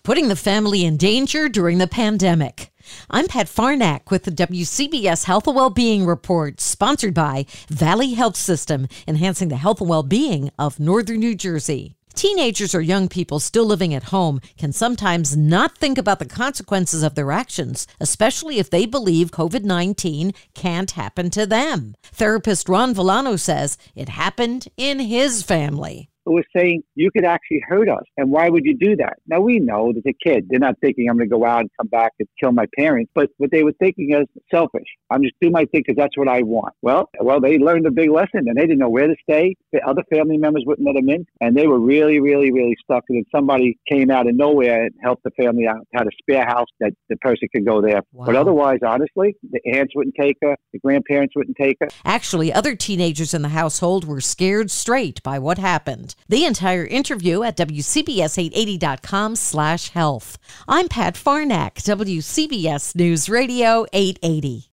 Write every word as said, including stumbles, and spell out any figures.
putting the family in danger during the pandemic. I'm Pat Farnack with the W C B S Health and Wellbeing Report, sponsored by Valley Health System, enhancing the health and well-being of Northern New Jersey. Teenagers or young people still living at home can sometimes not think about the consequences of their actions, especially if they believe covid nineteen can't happen to them. Therapist Ron Villano says it happened in his family. It was saying you could actually hurt us. And why would you do that? Now, we know that the kid, they're not thinking I'm going to go out and come back and kill my parents. But what they were thinking is selfish. I'm just doing my thing because that's what I want. Well, well, they learned a big lesson and they didn't know where to stay. The other family members wouldn't let them in. And they were really, really, really stuck. And then somebody came out of nowhere and helped the family out, had a spare house that the person could go there. Wow. But otherwise, honestly, the aunts wouldn't take her. The grandparents wouldn't take her. Actually, other teenagers in the household were scared straight by what happened. The entire interview at W C B S eight eighty dot com slash health. I'm Pat Farnack, W C B S News Radio eight eighty.